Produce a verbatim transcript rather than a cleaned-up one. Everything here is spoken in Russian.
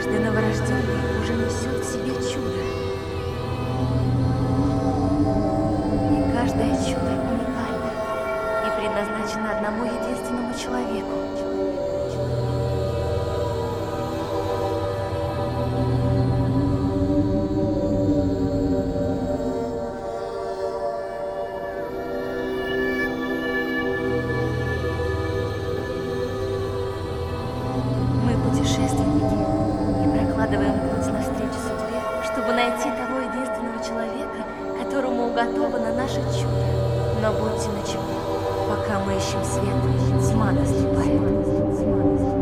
Каждый новорожденный уже несет в себе чудо. И каждое чудо уникально и предназначено одному единственному человеку. Мы путешественники и прокладываем путь навстречу судьбе, чтобы найти того единственного человека, которому уготовано наше чудо. Но будьте начеку, пока мы ищем свет, тьма наступает.